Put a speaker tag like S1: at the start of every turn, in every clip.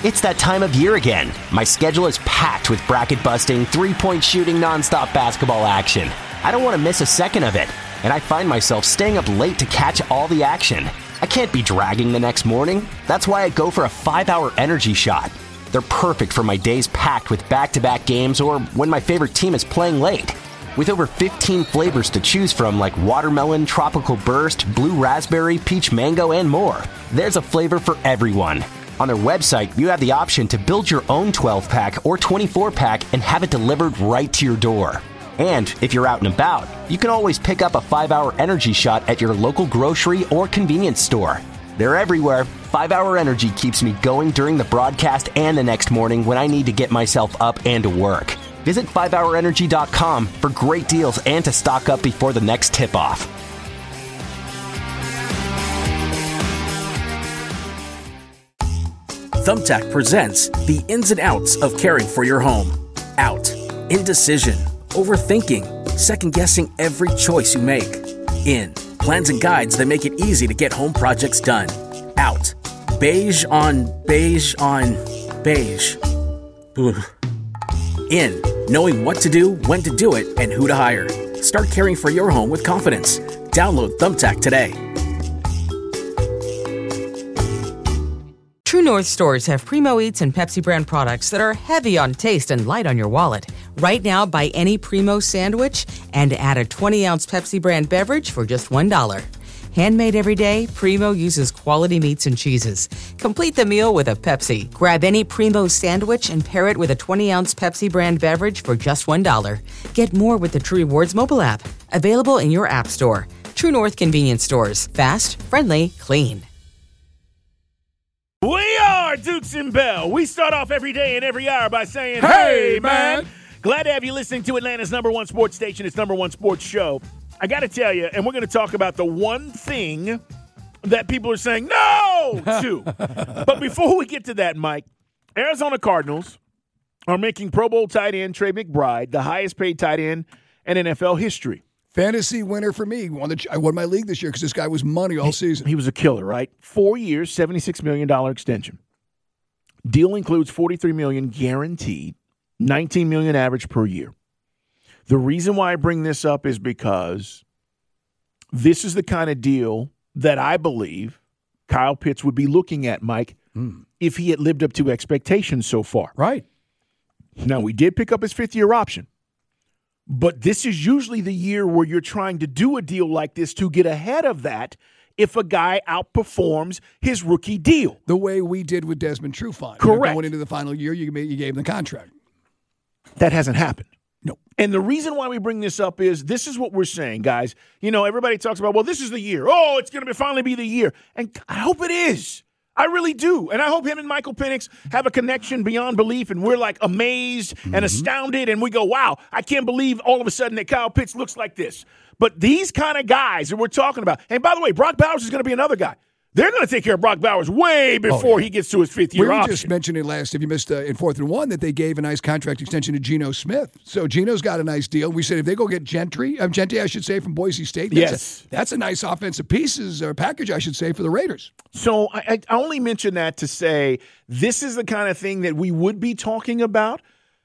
S1: It's that time of year again. My schedule is packed with bracket-busting, three-point shooting, nonstop basketball action. I don't want to miss a second of it, and I find myself staying up late to catch all the action. I can't be dragging the next morning. That's why I go for a 5-hour energy shot. They're perfect for my days packed with back-to-back games or when my favorite team is playing late. With over 15 flavors to choose from like watermelon, tropical burst, blue raspberry, peach mango, and more, there's a flavor for everyone. On their website, you have the option to build your own 12-pack or 24-pack and have it delivered right to your door. And if you're out and about, you can always pick up a 5-hour energy shot at your local grocery or convenience store. They're everywhere. 5-hour energy keeps me going during the broadcast and the next morning when I need to get myself up and to work. Visit 5hourenergy.com for great deals and to stock up before the next tip-off.
S2: Thumbtack presents the ins and outs of caring for your home. Out. Indecision. Overthinking. Second-guessing every choice you make. In. Plans and guides that make it easy to get home projects done. Out. Beige on beige on beige. Ugh. In. Knowing what to do, when to do it, and who to hire. Start caring for your home with confidence. Download Thumbtack today.
S3: True North stores have Primo Eats and Pepsi brand products that are heavy on taste and light on your wallet. Right now, buy any Primo sandwich and add a 20-ounce Pepsi brand beverage for just $1. Handmade every day, Primo uses quality meats and cheeses. Complete the meal with a Pepsi. Grab any Primo sandwich and pair it with a 20-ounce Pepsi brand beverage for just $1. Get more with the True Rewards mobile app. Available in your app store. True North convenience stores. Fast, friendly, clean.
S4: We are Dukes and Bell. We start off every day and every hour by saying, hey, man. Glad to have you listening to Atlanta's number one sports station, its number one sports show. I got to tell you, and we're going to talk about the one thing that people are saying no to. But before we get to that, Mike, Arizona Cardinals are making Pro Bowl tight end Trey McBride the highest paid tight end in NFL history.
S5: Fantasy winner for me. I won my league this year because this guy was money all season.
S4: He was a killer, right? 4 years, $76 million extension. Deal includes $43 million guaranteed, $19 million average per year. The reason why I bring this up is because this is the kind of deal that I believe Kyle Pitts would be looking at, Mike, if he had lived up to expectations so far.
S5: Right.
S4: Now, we did pick up his fifth-year option. But this is usually the year where you're trying to do a deal like this to get ahead of that if a guy outperforms his rookie deal.
S5: The way we did with Desmond Trufant.
S4: Correct.
S5: Going into the final year, you gave him the contract.
S4: That hasn't happened.
S5: No.
S4: And the reason why we bring this up is this is what we're saying, guys. You know, everybody talks about, well, this is the year. Oh, it's going to finally be the year. And I hope it is. I really do. And I hope him and Michael Penix have a connection beyond belief, and we're like amazed and astounded, and we go, wow, I can't believe all of a sudden that Kyle Pitts looks like this. But these kind of guys that we're talking about, and by the way, Brock Bowers is going to be another guy. They're going to take care of Brock Bowers way before he gets to his fifth-year option.
S5: We just mentioned it last, if you missed in 4th and 1, that they gave a nice contract extension to Geno Smith. So Geno's got a nice deal. We said if they go get Gentry, I should say, from Boise State, that's a nice offensive pieces or package, I should say, for the Raiders.
S4: So I only mention that to say this is the kind of thing that we would be talking about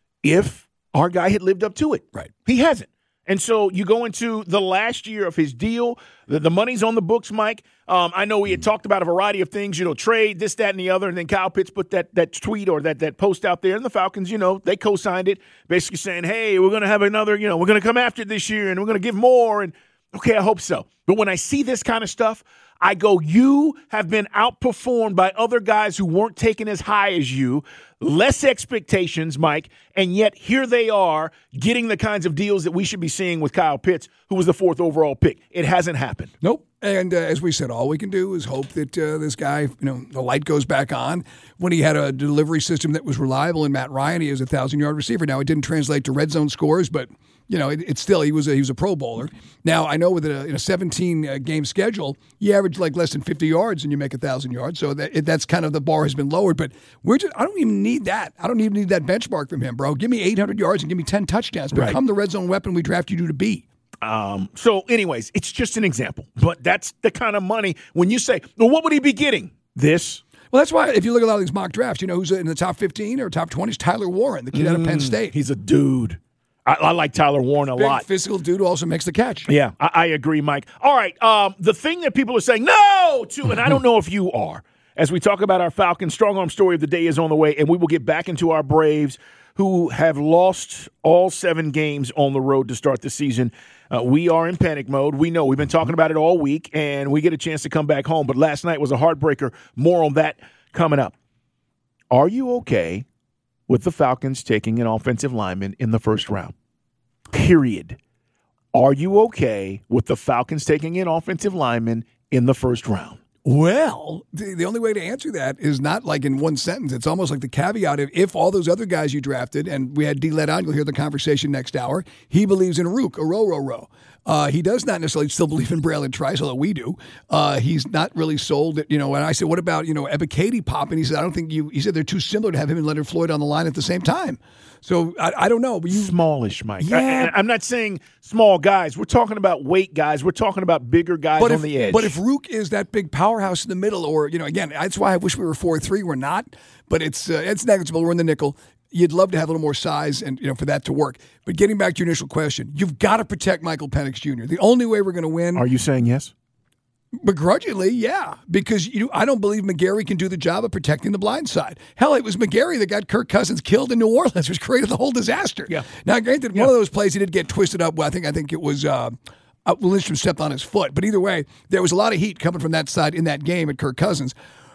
S4: if our guy had lived up to it.
S5: Right.
S4: He hasn't. And so you go into the last year of his deal. The money's on the books, Mike. I know we had talked about a variety of things, trade, this, that, and the other. And then Kyle Pitts put that tweet or that post out there. And the Falcons, they co-signed it, basically saying, hey, we're going to have another, we're going to come after it this year and we're going to give more. And, okay, I hope so. But when I see this kind of stuff, I go, you have been outperformed by other guys who weren't taken as high as you, less expectations, Mike, and yet here they are getting the kinds of deals that we should be seeing with Kyle Pitts, who was the 4th overall pick. It hasn't happened.
S5: Nope. And as we said, all we can do is hope that this guy, the light goes back on. When he had a delivery system that was reliable in Matt Ryan, he was a 1,000-yard receiver. Now, it didn't translate to red zone scores, but it's still he was a Pro Bowler. Now I know in a 17-game schedule, you average like less than 50 yards and you make 1,000 yards. So that's kind of the bar has been lowered. But I don't even need that. I don't even need that benchmark from him, bro. Give me 800 yards and give me 10 touchdowns. Become the red zone weapon we drafted you to be.
S4: So, anyways, it's just an example. But that's the kind of money when you say, well, what would he be getting? This.
S5: Well, that's why if you look at a lot of these mock drafts, you know who's in the top 15 or top 20 is Tyler Warren, the kid out of Penn State.
S4: He's a dude. I like Tyler Warren a lot.
S5: Physical dude who also makes the catch.
S4: Yeah, I agree, Mike. All right, the thing that people are saying no to, and I don't know if you are, as we talk about our Falcons, Strong Arm Story of the Day is on the way, and we will get back into our Braves, who have lost all 7 games on the road to start the season. We are in panic mode. We know. We've been talking about it all week, and we get a chance to come back home. But last night was a heartbreaker. More on that coming up. Are you okay with the Falcons taking an offensive lineman in the first round? Period. Are you okay with the Falcons taking an offensive lineman in the first round?
S5: Well, the only way to answer that is not like in one sentence. It's almost like the caveat of if all those other guys you drafted, and we had D led on, you'll hear the conversation next hour, he believes in Rook, Row. He does not necessarily still believe in Braylon Trice, although we do. He's not really sold it, and I said, what about, Ebiketie popping? He said, I don't think he said they're too similar to have him and Leonard Floyd on the line at the same time. So I don't know. But
S4: Smallish, Mike.
S5: Yeah.
S4: I'm not saying small guys. We're talking about weight guys. We're talking about bigger guys on the edge.
S5: But if Rook is that big powerhouse in the middle, or, again, that's why I wish we were 4-3. We're not, but it's negligible. We're in the nickel. You'd love to have a little more size and, for that to work. But getting back to your initial question, you've got to protect Michael Penix Jr. The only way we're going to win.
S4: Are you saying yes?
S5: Begrudgingly, yeah, because I don't believe McGarry can do the job of protecting the blind side. Hell, it was McGarry that got Kirk Cousins killed in New Orleans, which created the whole disaster.
S4: Yeah.
S5: Now, granted, one of those plays he did get twisted up. Well, I think it was Lindstrom stepped on his foot. But either way, there was a lot of heat coming from that side in that game at Kirk Cousins.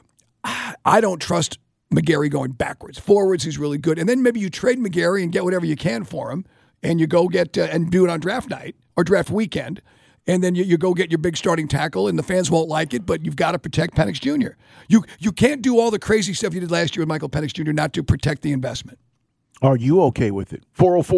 S5: I don't trust McGarry going backwards. Forwards, he's really good. And then maybe you trade McGarry and get whatever you can for him, and you go get and do it on draft night or draft weekend. And then you go get your big starting tackle, and the fans won't like it, but you've got to protect Penix Jr. You can't do all the crazy stuff you did last year with Michael Penix Jr. not to protect the investment.
S4: Are you okay with it?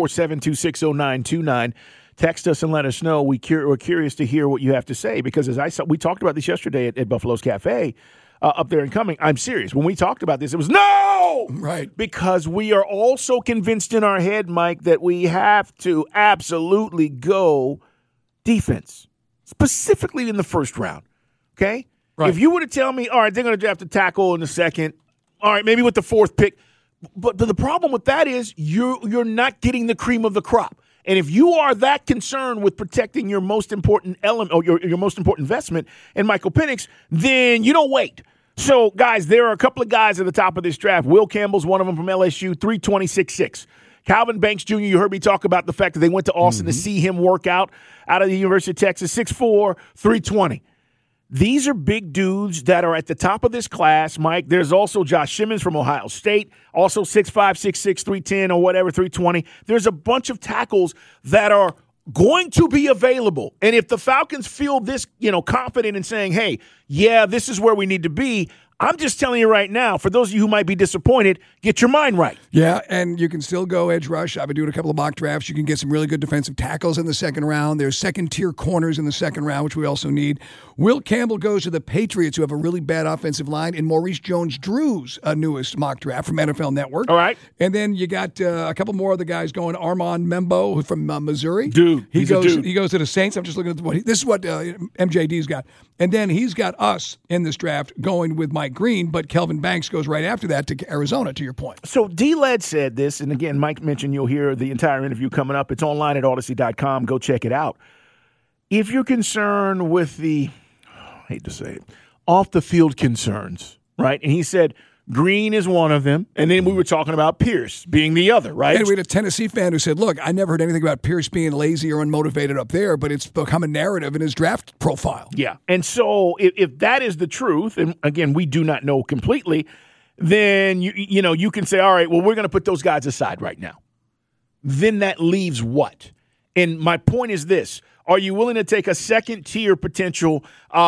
S4: 404-726-0929. Text us and let us know. We're curious to hear what you have to say, because we talked about this yesterday at Buffalo's Cafe up there in Cumming. I'm serious. When we talked about this, it was no!
S5: Right.
S4: Because we are also convinced in our head, Mike, that we have to absolutely go defense, specifically in the first round, okay? Right. If you were to tell me, all right, they're going to draft a tackle in the second, all right, maybe with the 4th pick, but the problem with that is you're not getting the cream of the crop. And if you are that concerned with protecting your most important element or your most important investment in Michael Penix, then you don't wait. So, guys, there are a couple of guys at the top of this draft. Will Campbell's one of them from LSU, 326.6. Calvin Banks Jr., you heard me talk about the fact that they went to Austin to see him work out of the University of Texas, 6'4", 320. These are big dudes that are at the top of this class, Mike. There's also Josh Simmons from Ohio State, also 6'5", 6'6", 310 or whatever, 320. There's a bunch of tackles that are going to be available. And if the Falcons feel this, confident in saying, hey, yeah, this is where we need to be, I'm just telling you right now, for those of you who might be disappointed, get your mind right.
S5: Yeah, and you can still go edge rush. I've been doing a couple of mock drafts. You can get some really good defensive tackles in the second round. There's second-tier corners in the second round, which we also need. Will Campbell goes to the Patriots, who have a really bad offensive line, in Maurice Jones-Drew's newest mock draft from NFL Network.
S4: All right.
S5: And then you got a couple more of the guys going. Armand Membo from Missouri.
S4: Dude,
S5: he goes to the Saints. I'm just looking at this is what MJD's got. And then he's got us in this draft going with Mike Green, but Kelvin Banks goes right after that to Arizona, to your point.
S4: So D-Led said this, and again, Mike mentioned you'll hear the entire interview coming up. It's online at Odyssey.com. Go check it out. If you're concerned with the, I hate to say it, off-the-field concerns, right? And he said Green is one of them, and then we were talking about Pierce being the other, right?
S5: And we had a Tennessee fan who said, look, I never heard anything about Pierce being lazy or unmotivated up there, but it's become a narrative in his draft profile.
S4: Yeah, and so if that is the truth, and again, we do not know completely, then you can say, all right, well, we're going to put those guys aside right now. Then that leaves what? And my point is this. Are you willing to take a second-tier potential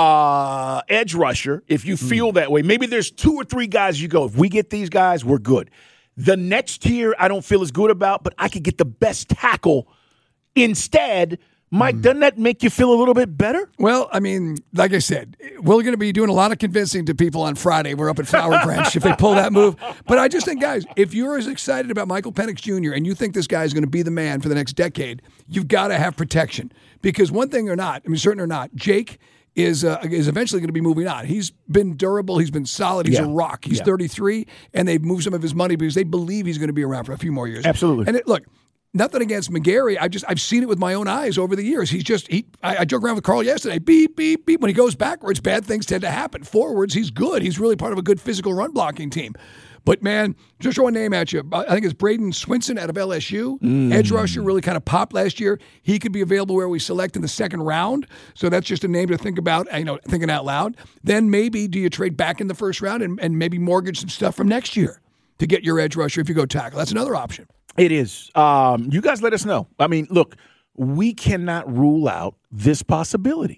S4: edge rusher if you feel that way? Maybe there's 2 or 3 guys you go, if we get these guys, we're good. The next tier I don't feel as good about, but I could get the best tackle instead. Mike, doesn't that make you feel a little bit better?
S5: Well, I mean, like I said, we're going to be doing a lot of convincing to people on Friday. We're up at Flower Branch if they pull that move. But I just think, guys, if you're as excited about Michael Penix Jr. and you think this guy is going to be the man for the next decade, you've got to have protection. Because one thing or not, I mean, certain or not, Jake is eventually going to be moving on. He's been durable. He's been solid. He's a rock. He's 33, and they've moved some of his money because they believe he's going to be around for a few more years.
S4: Absolutely.
S5: And look, nothing against McGarry. I've seen it with my own eyes over the years. I joke around with Carl yesterday. Beep, beep, beep. When he goes backwards, bad things tend to happen. Forwards, he's good. He's really part of a good physical run blocking team. But, man, just throw a name at you. I think it's Braden Swinson out of LSU. Edge rusher really kind of popped last year. He could be available where we select in the second round. So that's just a name to think about, thinking out loud. Then maybe do you trade back in the first round and maybe mortgage some stuff from next year to get your edge rusher if you go tackle? That's another option.
S4: It is. You guys let us know. I mean, look, we cannot rule out this possibility.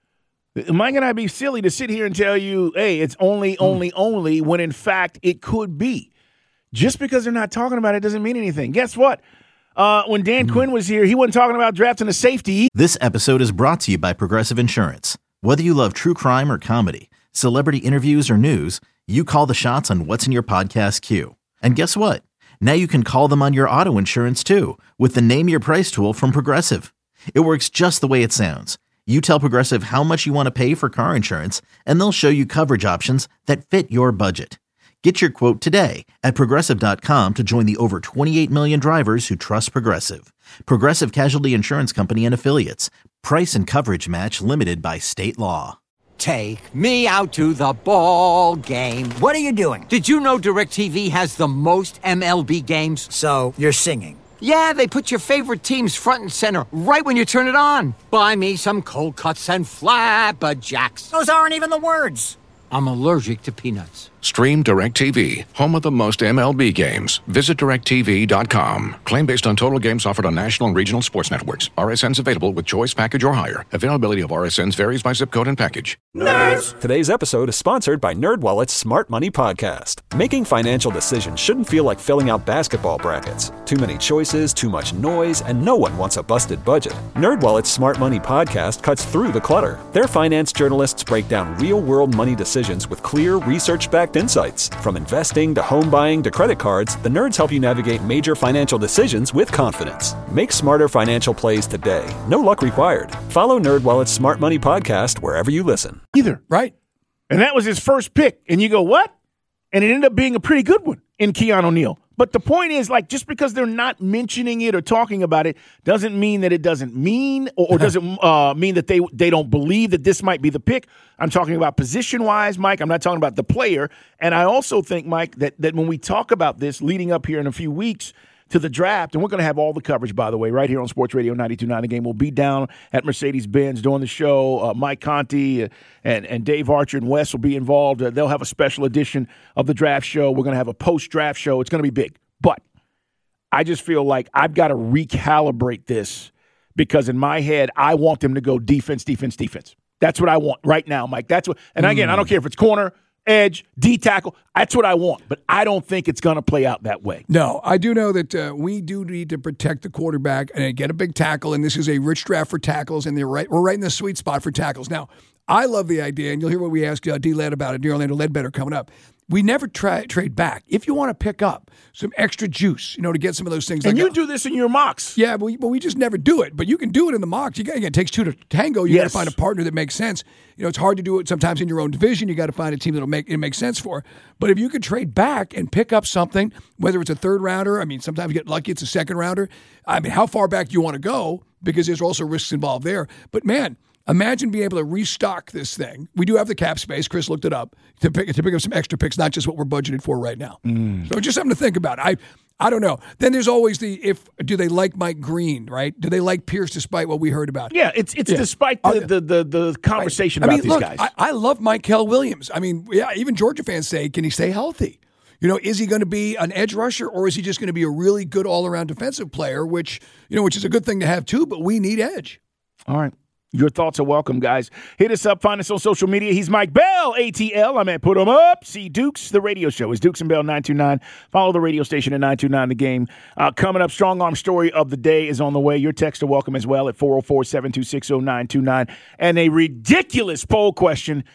S4: Am I going to be silly to sit here and tell you, hey, it's only, when in fact it could be? Just because they're not talking about it doesn't mean anything. Guess what? When Dan Quinn was here, he wasn't talking about drafting a safety.
S6: This episode is brought to you by Progressive Insurance. Whether you love true crime or comedy, celebrity interviews or news, you call the shots on what's in your podcast queue. And guess what? Now you can call them on your auto insurance too with the Name Your Price tool from Progressive. It works just the way it sounds. You tell Progressive how much you want to pay for car insurance, and they'll show you coverage options that fit your budget. Get your quote today at Progressive.com to join the over 28 million drivers who trust Progressive. Progressive Casualty Insurance Company and Affiliates. Price and coverage match limited by state law.
S7: Take me out to the ball game.
S8: What are you doing?
S7: Did you know DirecTV has the most MLB games?
S8: So, you're singing.
S7: Yeah, they put your favorite teams front and center right when you turn it on. Buy me some cold cuts and flabberjacks.
S8: Those aren't even the words.
S7: I'm allergic to peanuts.
S9: Stream DirecTV, home of the most MLB games. Visit DirecTV.com. Claim based on total games offered on national and regional sports networks. RSNs available with choice package or higher. Availability of RSNs varies by zip code and package.
S10: Nerds! Today's episode is sponsored by NerdWallet's Smart Money Podcast. Making financial decisions shouldn't feel like filling out basketball brackets. Too many choices, too much noise, and no one wants a busted budget. NerdWallet's Smart Money Podcast cuts through the clutter. Their finance journalists break down real-world money decisions with clear, research-backed insights. From investing to home buying to credit cards, the nerds help you navigate major financial decisions with confidence. Make smarter financial plays today. No luck required. Follow NerdWallet's Smart Money Podcast wherever you listen.
S4: Either, right? And that was his first pick. And you go, what? And it ended up being a pretty good one in Keanu Neal. But the point is, like, just because they're not mentioning it or talking about it doesn't mean that it doesn't mean or doesn't mean that they don't believe that this might be the pick. I'm talking about position-wise, Mike. I'm not talking about the player. And I also think, Mike, that when we talk about this leading up here in a few weeks to the draft, and we're going to have all the coverage, by the way, right here on Sports Radio 92.9 The Game. We'll be down at Mercedes-Benz doing the show. Mike Conti and Dave Archer and Wes will be involved. They'll have a special edition of the draft show. We're going to have a post-draft show. It's going to be big. But I just feel like I've got to recalibrate this because in my head, I want them to go defense, defense, defense. That's what I want right now, Mike. That's what. And again, I don't care if it's corner, edge, D tackle. That's what I want. But I don't think it's going to play out that way.
S5: No, I do know that we do need to protect the quarterback and get a big tackle. And this is a rich draft for tackles, and we're right in the sweet spot for tackles. Now, I love the idea, and you'll hear what we asked D-Led about it, Orlando Ledbetter coming up. We never trade back. If you want to pick up some extra juice, to get some of those things.
S4: And you do this in your mocks.
S5: Yeah, but we just never do it. But you can do it in the mocks. It takes two to tango. You got to find a partner that makes sense. It's hard to do it sometimes in your own division. You got to find a team that'll make it make sense for. But if you could trade back and pick up something, whether it's a third rounder, sometimes you get lucky it's a second rounder. How far back do you want to go? Because there's also risks involved there. But man, imagine being able to restock this thing. We do have the cap space. Chris looked it up to pick up some extra picks, not just what we're budgeted for right now. So just something to think about. I don't know. Then there's always do they like Mike Green, right? Do they like Pierce despite what we heard about?
S4: Yeah, it's despite the conversation about these guys.
S5: I love Mykel Williams. Even Georgia fans say, can he stay healthy? Is he going to be an edge rusher or is he just going to be a really good all-around defensive player, which is a good thing to have too, but we need edge.
S4: All right. Your thoughts are welcome, guys. Hit us up. Find us on social media. He's Mike Bell, ATL. I'm at Put 'em Up. See Dukes. The radio show is Dukes and Bell 929. Follow the radio station at 929 The Game. Coming up, Strong Arm Story of the Day is on the way. Your texts are welcome as well at 404-726-0929. And a ridiculous poll question.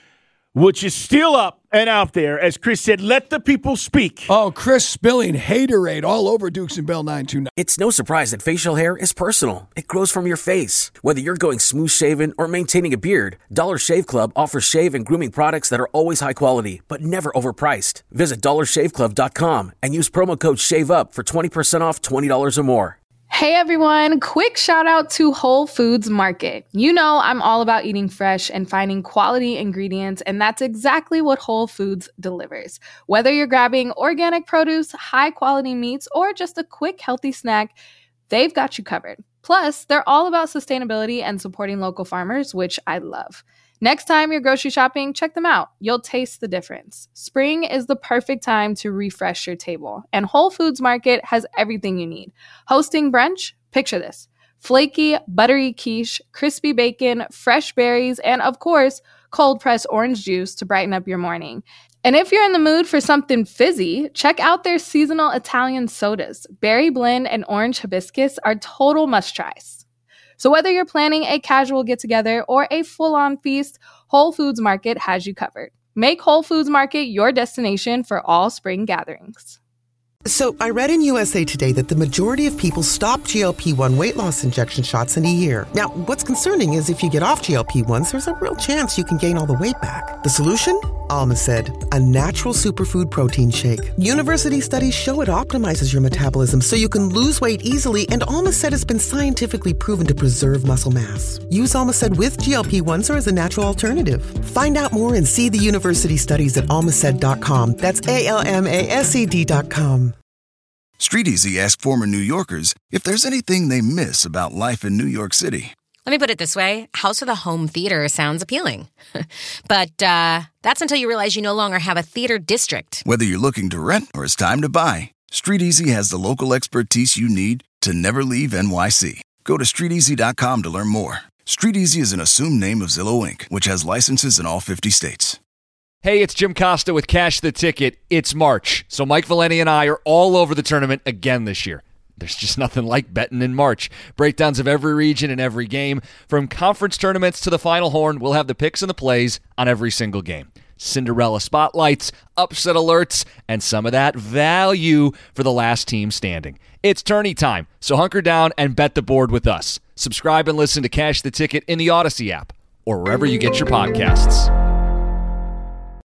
S4: which is still up and out there. As Chris said, let the people speak.
S5: Oh, Chris spilling haterade all over Dukes and Bell 929.
S2: It's no surprise that facial hair is personal. It grows from your face. Whether you're going smooth shaven or maintaining a beard, Dollar Shave Club offers shave and grooming products that are always high quality, but never overpriced. Visit dollarshaveclub.com and use promo code SHAVEUP for 20% off $20 or more.
S11: Hey everyone, quick shout out to Whole Foods Market. You know I'm all about eating fresh and finding quality ingredients, and that's exactly what Whole Foods delivers. Whether you're grabbing organic produce, high quality meats, or just a quick healthy snack, they've got you covered. Plus, they're all about sustainability and supporting local farmers, which I love. Next time you're grocery shopping, check them out. You'll taste the difference. Spring is the perfect time to refresh your table, and Whole Foods Market has everything you need. Hosting brunch? Picture this. Flaky, buttery quiche, crispy bacon, fresh berries, and of course, cold-pressed orange juice to brighten up your morning. And if you're in the mood for something fizzy, check out their seasonal Italian sodas. Berry blend and orange hibiscus are total must-tries. So whether you're planning a casual get-together or a full-on feast, Whole Foods Market has you covered. Make Whole Foods Market your destination for all spring gatherings.
S12: So I read in USA Today that the majority of people stop GLP-1 weight loss injection shots in a year. Now, what's concerning is if you get off GLP-1s, there's a real chance you can gain all the weight back. The solution? Almacid, a natural superfood protein shake. University studies show it optimizes your metabolism so you can lose weight easily, and Almacid has been scientifically proven to preserve muscle mass. Use Almacid with GLP-1s or as a natural alternative. Find out more and see the university studies at almacid.com. That's ALMASED.com.
S13: StreetEasy asked former New Yorkers if there's anything they miss about life in New York City.
S14: Let me put it this way. House with a home theater sounds appealing. But that's until you realize you no longer have a theater district.
S13: Whether you're looking to rent or it's time to buy, StreetEasy has the local expertise you need to never leave NYC. Go to StreetEasy.com to learn more. StreetEasy is an assumed name of Zillow Inc., which has licenses in all 50 states.
S15: Hey, it's Jim Costa with Cash the Ticket. It's March, so Mike Valeni and I are all over the tournament again this year. There's just nothing like betting in March. Breakdowns of every region and every game. From conference tournaments to the Final Horn, we'll have the picks and the plays on every single game. Cinderella spotlights, upset alerts, and some of that value for the last team standing. It's tourney time, so hunker down and bet the board with us. Subscribe and listen to Cash the Ticket in the Odyssey app or wherever you get your podcasts.